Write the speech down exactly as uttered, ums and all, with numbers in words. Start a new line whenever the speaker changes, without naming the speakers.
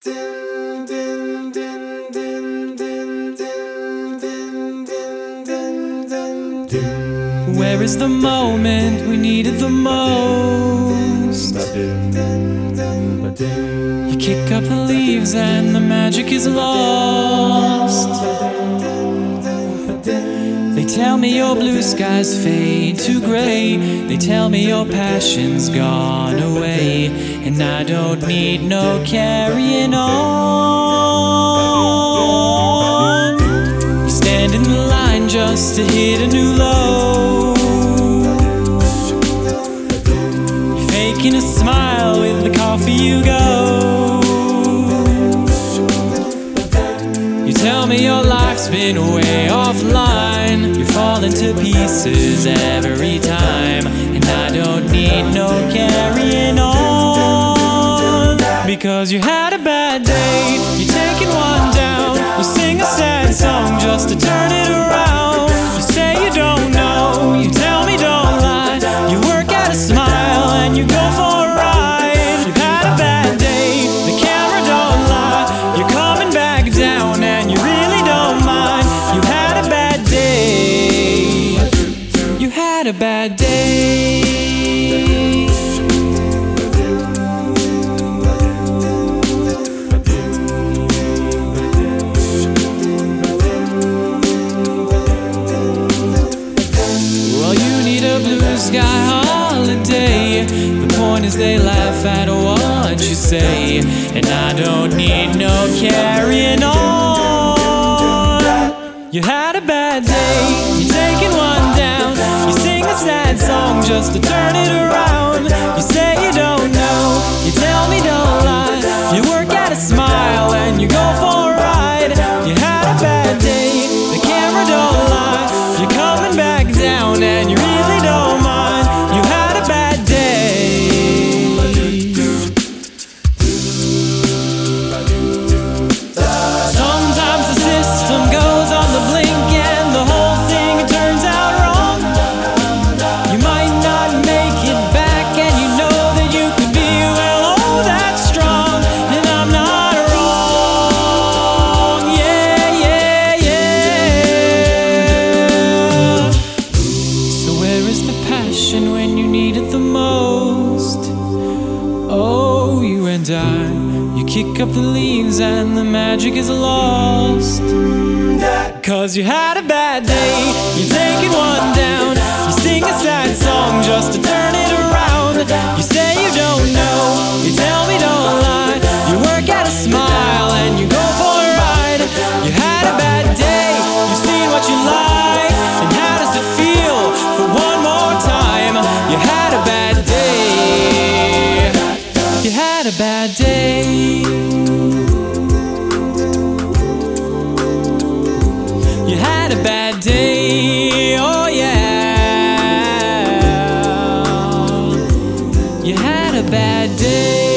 Where is the moment we needed the most? You kick up the leaves and the magic is lost. They tell me your blue skies fade to gray. They tell me your passion's gone away, and I don't need no carrying on. You stand in the line just to hit a new low. You're faking a smile with the coffee you go. You tell me your life's been way offline. You're falling to pieces every time, and I don't need no carrying on. Because you had a bad day, you're taking one down. You sing a sad song just to turn it around. You say you don't know, you tell me don't lie. You work at a smile and you go for a ride. You had a bad day, the camera don't lie. You're coming back down and you really don't mind. You had a bad day, you had a bad day. Sky holiday. The point is they laugh at what you say, and I don't need no carrying on. You had a bad day, you're taking one down. You sing a sad song just to turn it around. You say you don't know, you tell me don't lie. You work at a smile and you go for a ride. You had a bad day, the camera don't lie. You're coming back down and you really don't mind. When you need it the most, oh, you and I, you kick up the leaves and the magic is lost. Cause you had a bad day, you're taking one down. You sing a sad song just to turn it around. You say you don't know, you tell me don't lie. You work at a smile and you go for a ride. You had a bad day, you've seen what you like. And how does it feel for one more time? You had a bad day. You had a bad day. You had a bad day. Oh yeah. You had a bad day.